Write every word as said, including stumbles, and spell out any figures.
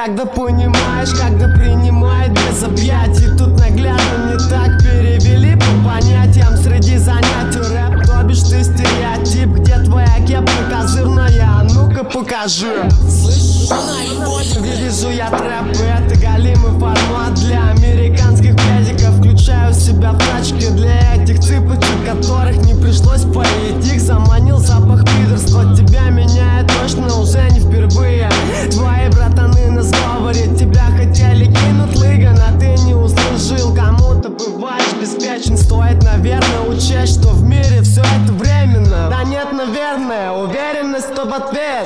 когда понимаешь, когда принимает без объятий. Тут наглядно не так перевели по понятиям. Среди занятий рэп, то бишь ты стереотип. Где твоя кепка козырная? Ну-ка покажи. Вырежу я трэп, это галимый формат для американских пядиков. Включаю себя в тачке для этих цыпочек, которых не пришлось поить. Их заманил запах пидорства. Тебя меняет точно уже не впервые. Твои братаны на сговоре, тебя хотели кинуть лыган, а ты не услужил. Кому-то бываешь беспечен. Стоит, наверное, учесть, что в мире все это временно. Да нет, наверное, уверенность, что в ответ